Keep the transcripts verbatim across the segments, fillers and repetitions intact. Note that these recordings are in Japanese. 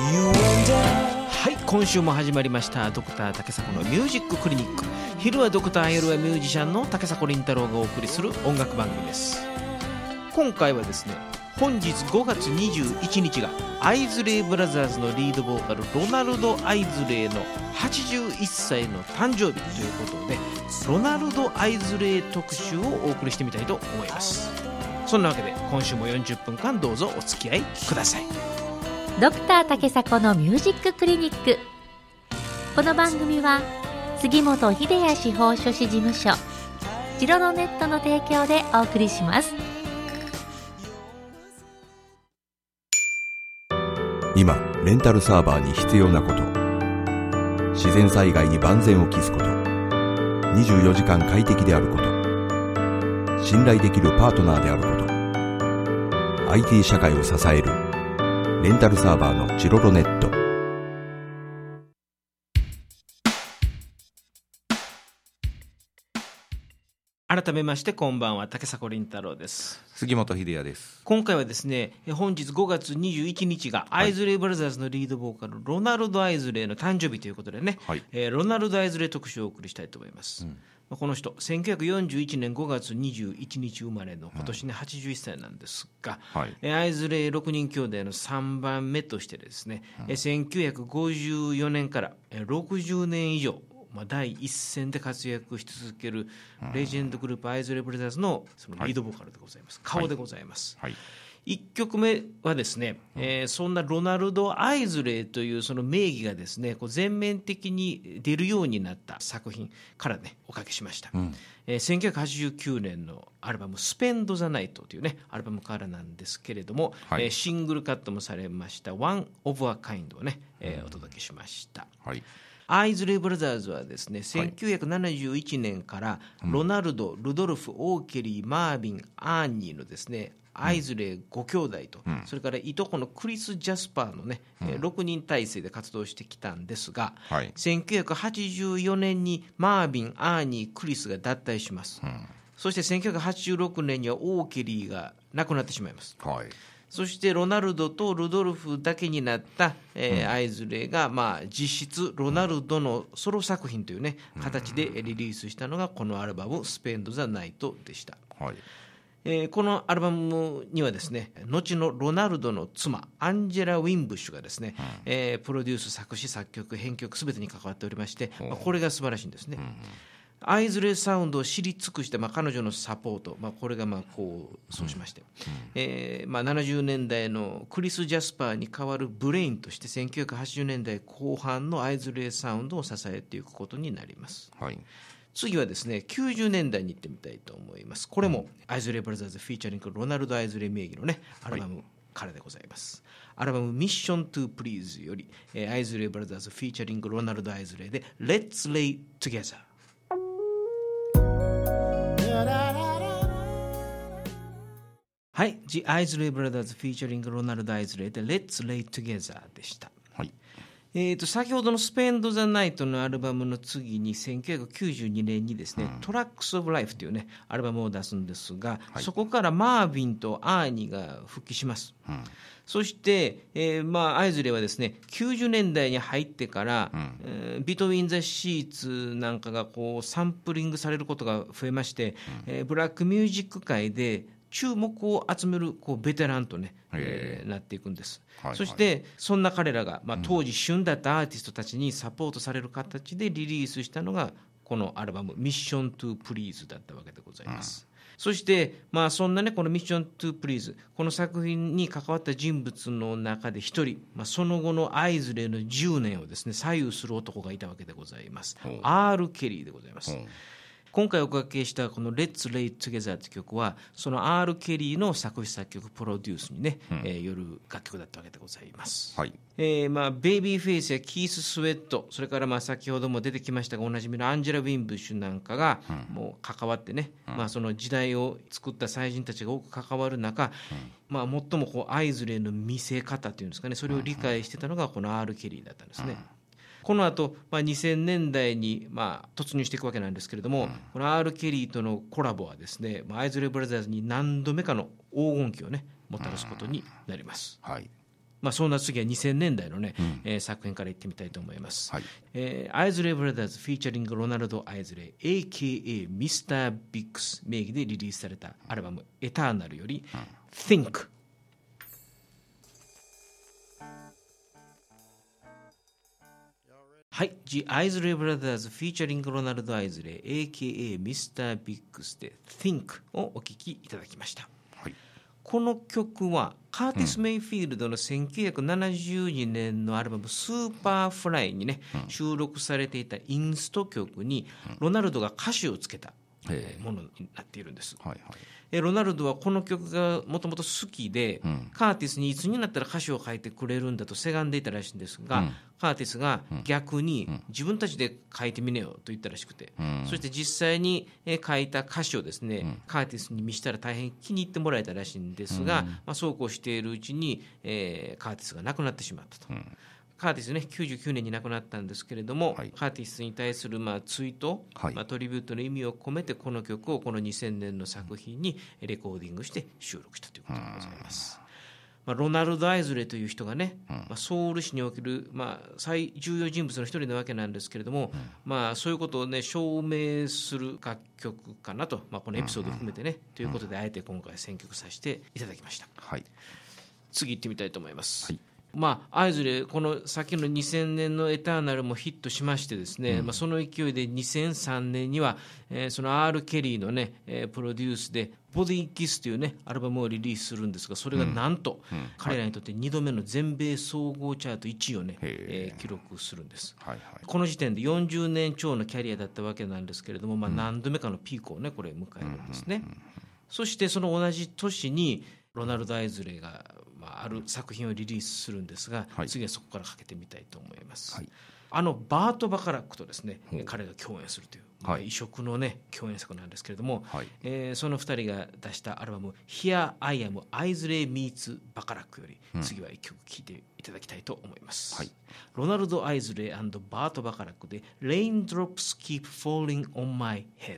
はい、今週も始まりましたドクター竹迫のミュージッククリニック。昼はドクター、夜はミュージシャンの竹迫倫太郎がお送りする音楽番組です。今回はですね、本日ごがつにじゅういちにちがアイズレイブラザーズのリードボーカルロナルド・アイズレイのはちじゅういっさいの誕生日ということで、ロナルド・アイズレイ特集をお送りしてみたいと思います。そんなわけで今週もよんじゅっぷんかんどうぞお付き合いください。 ドクター竹迫のミュージッククリニック。この番組は杉本秀哉司法書士事務所ジロロネットの提供でお送りします。 今レンタルサーバーに必要なこと、自然災害に万全を期すこと、にじゅうよじかん快適であること、信頼できるパートナーであること、 アイティー 社会を支えるレンタルサーバーのジロロネット。 改めましてこんばんは、竹迫倫太郎です。 杉本秀哉です。 今回はですね、本日ごがつにじゅういちにちがアイズレイブラザーズのリードボーカル、はい、ロナルド・アイズレイの誕生日ということでね、はい、えー、ロナルド・アイズレイ特集をお送りしたいと思います。うん、この人せんきゅうひゃくよんじゅういちねんごがつにじゅういちにち生まれの今年ね、はちじゅういっさいなんですが、はい、アイズレイろくにん兄弟のさんばんめとしてですね、うん、せんきゅうひゃくごじゅうよねんからろくじゅうねん以上、まあ、第一線で活躍し続けるレジェンドグループアイズレイブラザーズ の, そのリードボーカルでございます、はい、顔でございます、はいはい、いっきょくめはですね、えー、そんなロナルド・アイズレイというその名義がですね、こう全面的に出るようになった作品からねおかけしました、うん、えー、せんきゅうひゃくはちじゅうきゅうねんのアルバムスペンド・ザ・ナイトというねアルバムからなんですけれども、はい、えー、シングルカットもされましたワン・オブ・ア・カインドをね、えー、お届けしました、はい。アイズレイブラザーズはですね、せんきゅうひゃくななじゅういちねんからロナルド、ルドルフ、オーケリー、マービン、アーニーのですねアイズレイご兄弟と、うん、それからいとこのクリス・ジャスパーのね、うん、ろくにん体制で活動してきたんですが、はい、せんきゅうひゃくはちじゅうよねんにマービン、アーニー、クリスが脱退します、うん、そしてせんきゅうひゃくはちじゅうろくねんにはオーケリーが亡くなってしまいます、はい。そしてロナルドとルドルフだけになった、えーうん、アイズレイが、まあ、実質ロナルドのソロ作品というね形でリリースしたのがこのアルバムスペンド・ザ・ナイトでした、はい。えー、このアルバムにはですね、後のロナルドの妻アンジェラ・ウィンブッシュがですね、うん、えー、プロデュース、作詞、作曲、編曲すべてに関わっておりまして、まあ、これが素晴らしいんですね、うんうん。アイズレイサウンドを知り尽くして、まあ、彼女のサポート、まあ、これがまあこうそうしまして、うんうん、えーまあ、ななじゅうねんだいのクリス・ジャスパーに代わるブレインとしてせんきゅうひゃくはちじゅうねんだいこう半のアイズレイサウンドを支えていくことになります、はい。次はですねきゅうじゅうねんだいに行ってみたいと思います。これもアイズレイブラザーズフィーチャリングロナルド・アイズレイ名義のねアルバムからでございます、はい。アルバムミッショントゥプリーズより、えー、アイズレイブラザーズフィーチャリングロナルド・アイズレイで Let's Lay Together。はい、The Isley Brothers featuring Ronald Isley で Let's Lay Together でした、はい。えー、と先ほどのスペンド・ザ・ナイトのアルバムの次にせんきゅうひゃくきゅうじゅうにねんにですね、うん、トラックス・オブ・ライフというねアルバムを出すんですが、はい、そこからマーヴィンとアーニーが復帰します、うん。そして、えーまあ、アイズレイはですねきゅうじゅうねんだいに入ってから、うん、えー、ビトウィン・ザ・シーツなんかがこうサンプリングされることが増えまして、うん、えー、ブラックミュージック界で注目を集めるこうベテランと、ね、えー、なっていくんです、はいはい。そしてそんな彼らが、まあ、当時旬だったアーティストたちにサポートされる形でリリースしたのがこのアルバムミッショントゥプリーズだったわけでございます、うん。そして、まあ、そんなねこのミッショントゥプリーズ、この作品に関わった人物の中で一人、まあ、その後のアイズレイのじゅうねんをですね左右する男がいたわけでございます。アール・ケリーでございます。今回おかけしたこの Let's Lay Together という曲はその アール ケリーの作詞作曲プロデュースにね、うん、えー、よる楽曲だったわけでございます、はい。えーまあ、ベイビーフェイスやキース・スウェット、それからまあ先ほども出てきましたがおなじみのアンジェラ・ウィンブッシュなんかがもう関わってね、うん、まあ、その時代を作った才人たちが多く関わる中、うん、まあ、最もこうアイズレイの見せ方というんですかね、それを理解してたのがこの アール ケリーだったんですね、うん。この後、まあ、にせんねんだいにまあ突入していくわけなんですけれども、うん、この アール ケリーとのコラボはですね、アイズレイブラザーズに何度目かの黄金期をねもたらすことになります、うん、はい。 まあ、そんな次はにせんねんだいのね、うんえー、作品からいってみたいと思います、はいえー、アイズレイブラザーズフィーチャリングロナルド・アイズレイ エーケーエー ミスター・ビッグス名義でリリースされたアルバムエターナルより、うん、Think。はい、The Isley Brothers featuring Ronald Isley エーケーエー ミスター Biggs で Think をお聴きいただきました、はい、この曲はカーティス・メイフィールドのせんきゅうひゃくななじゅうにねんのアルバムスーパーフライにね、うん、収録されていたインスト曲にロナルドが歌詞をつけたものになっているんです、はいはい、ロナルドはこの曲がもともと好きで、うん、カーティスにいつになったら歌詞を書いてくれるんだとせがんでいたらしいんですが、うん、カーティスが逆に自分たちで書いてみねよと言ったらしくて、うん、そして実際に書いた歌詞をですね、うん、カーティスに見せたら大変気に入ってもらえたらしいんですが、うんまあ、そうこうしているうちに、えー、カーティスが亡くなってしまったと、うんカーティスねきゅうじゅうきゅうねんに亡くなったんですけれども、はい、カーティスに対するまあ追悼、はいまあ、トリビュートの意味を込めてこの曲をこのにせんねんの作品にレコーディングして収録したということでございます。まあ、ロナルド・アイズレイという人がね、うんまあ、ソウル市における、まあ、最重要人物の一人なわけなんですけれども、うんまあ、そういうことを、ね、証明する楽曲かなと、まあ、このエピソードを含めてね、うん、ということであえて今回選曲させていただきました、はい、次行ってみたいと思います、はいまあ、アイズレイこの先のにせんねんのエターナルもヒットしましてですね、うんまあ、その勢いでにせんさんねんには、えー、その R ケリーのね、えー、プロデュースでボディキスというねアルバムをリリースするんですがそれがなんと、うんうん、彼らにとってにどめの全米総合チャートいちいをね、えー、記録するんです、はいはい、この時点でよんじゅうねん超のキャリアだったわけなんですけれども、まあ、何度目かのピークをねこれ迎えるんですね、うんうんうんうん、そしてその同じ年にロナルド・アイズレイがまあ、ある作品をリリースするんですが、はい、次はそこからかけてみたいと思います、はい、あのバート・バカラックとですね彼が共演するという、まあ、異色のね共演作なんですけれども、はいえー、そのふたりが出したアルバム Here I Am Isley Meets バカラックより、うん、次はいっきょく聴いていただきたいと思います、はい、ロナルド・アイズレイ&バート・バカラックで Raindrops Keep Falling on My Head。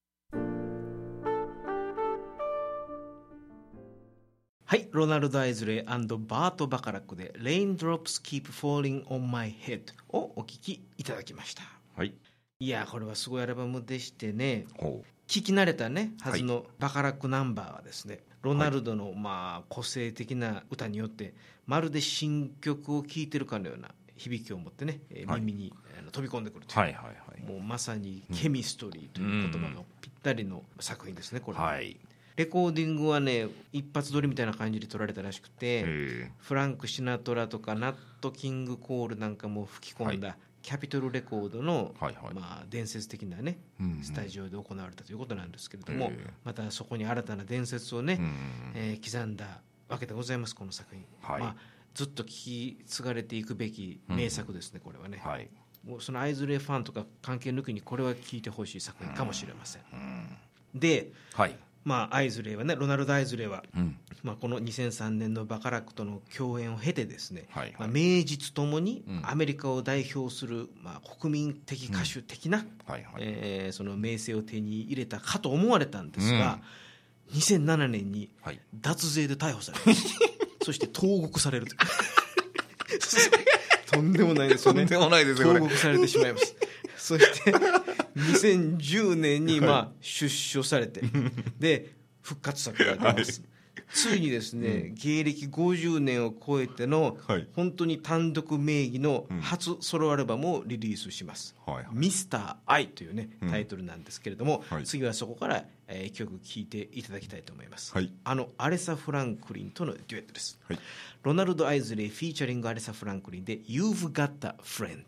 はい、ロナルド・アイズレイ&バート・バカラックで Raindrops Keep Falling on My Head をお聴きいただきました、はい、いやこれはすごいアルバムでしてね聴き慣れたねはずのバカラックナンバーはですね、ロナルドのまあ個性的な歌によってまるで新曲を聴いてるかのような響きを持ってね、はい、耳に飛び込んでくるという、はいはいはい、もうまさにケミストリーという言葉のぴったりの作品ですねこれは、はいレコーディングはね一発撮りみたいな感じで撮られたらしくてフランク・シナトラとかナット・キング・コールなんかも吹き込んだ、はい、キャピトルレコードの、はいはいまあ、伝説的なね、うんうん、スタジオで行われたということなんですけれどもまたそこに新たな伝説をね、うんうんえー、刻んだわけでございますこの作品、はいまあ、ずっと聴き継がれていくべき名作ですね、うん、これはね、はい、もうそのアイズレイファンとか関係抜きにこれは聴いてほしい作品かもしれません、うんうん、で、はいまあ、アイズレイはねロナルド・アイズレイは、うんまあ、このにせんさんねんのバカラックとの共演を経てですね、はいはいまあ、名実ともにアメリカを代表する、まあ、国民的歌手的な、うんはいはいえー、その名声を手に入れたかと思われたんですが、うん、にせんななねんに脱税で逮捕され、はい、そして投獄されるとんでもないですよねとんでもないですよ、投獄されてしまいますそしてにせんじゅうねんにまあ出所されてで復活作が出ます、はい、ついにですね、うん、芸歴ごじゅうねんを超えての、はい、本当に単独名義の初ソロアルバムをリリースします、うんはいはい、ミスター I というねタイトルなんですけれども、うんはい、次はそこから、えー、曲聴いていただきたいと思います、はい、あのアレサ・フランクリンとのデュエットです、はい、ロナルド・アイズレイフィーチャリングアレサ・フランクリンで You've Got a Friend。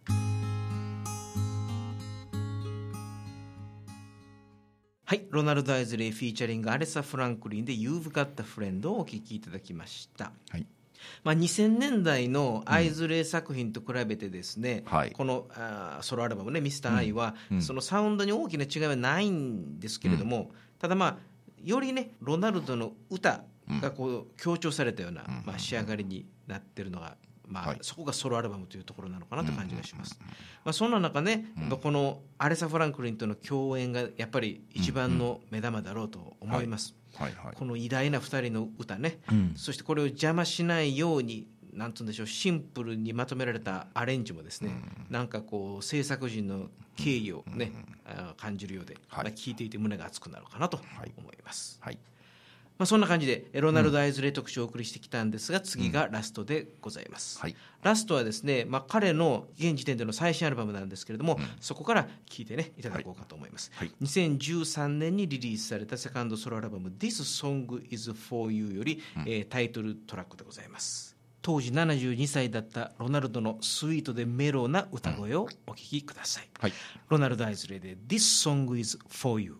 はい、ロナルド・アイズレイフィーチャリングアレサ・フランクリンで You've Got a Friend をお聴きいただきました、はいまあ、にせんねんだいのアイズレイ作品と比べてですね、うんはい、このあソロアルバムねミスター I は、うん、そのサウンドに大きな違いはないんですけれども、うん、ただまあよりねロナルドの歌がこう強調されたような、うんまあ、仕上がりになってるのがまあはい、そこがソロアルバムというところなのかなという感じがします、うんまあ、そんな中ね、うん、このアレサ・フランクリンとの共演がやっぱり一番の目玉だろうと思います、うんうんはいはいはい、この偉大なふたりの歌ね、うん、そしてこれを邪魔しないようになんつうんでしょう、シンプルにまとめられたアレンジもですね、うん、なんかこう制作陣の敬意をね、うん、感じるようで、はい、まあ、聞いていて胸が熱くなるかなと思います、はいはい。まあ、そんな感じでロナルド・アイズレイ特集をお送りしてきたんですが、次がラストでございます、うん、はい、ラストはですね、まあ、彼の現時点での最新アルバムなんですけれども、うん、そこから聴いてねいただこうかと思います、はいはい、にせんじゅうさんねんにリリースされたセカンドソロアルバム This Song Is For You より、うん、えー、タイトルトラックでございます。当時ななじゅうにさいだったロナルドのスイートでメロウな歌声をお聴きください、うん、はい、ロナルド・アイズレイで This Song Is For You。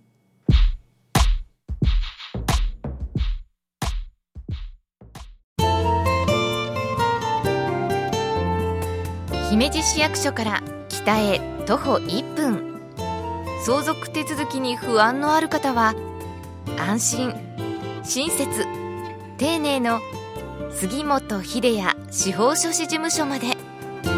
姫路市役所から北へ徒歩いっぷん、相続手続きに不安のある方は安心親切丁寧の杉本秀也司法書士事務所まで。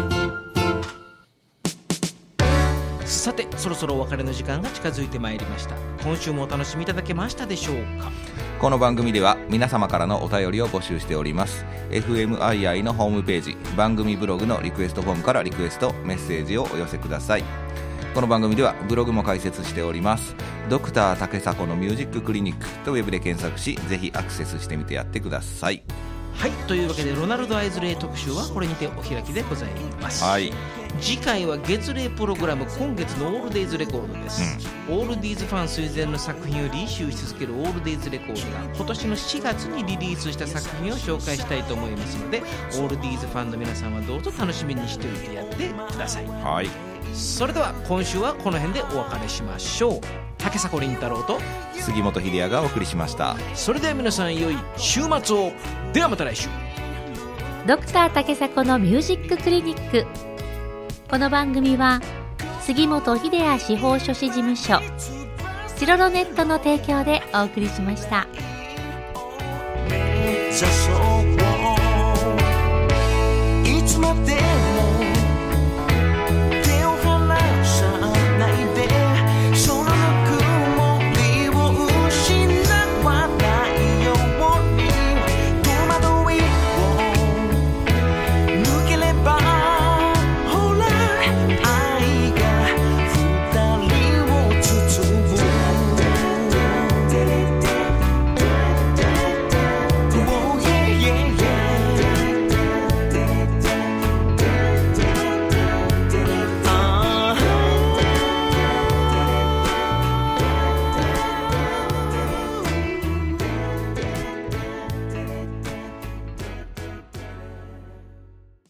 さてそろそろお別れの時間が近づいてまいりました。今週もお楽しみいただけましたでしょうか。 この番組では皆様からのお便りを募集しております。 エフエムアイアイ のホームページ番組ブログのリクエストフォームからリクエストメッセージをお寄せください。この番組ではブログも開設しております。ドクター竹迫のミュージッククリニックとウェブで検索し、ぜひアクセスしてみてやってください。 はい、というわけでロナルド・アイズレイ特集はこれにてお開きでございます、はい、次回は月例プログラム今月のオールデイズレコードです、うん、オールディーズファン垂涎の作品をリシューし続けるオールデイズレコードが今年のしがつにリリースした作品を紹介したいと思いますので、オールディーズファンの皆さんはどうぞ楽しみにしておいてやってください、はい、それでは今週はこの辺でお別れしましょう。竹迫倫太郎と杉本秀也がお送りしました。 それでは皆さん良い週末を。ではまた来週。 ドクター竹迫のミュージッククリニック。この番組は杉本秀也司法書士事務所チロロネットの提供でお送りしました。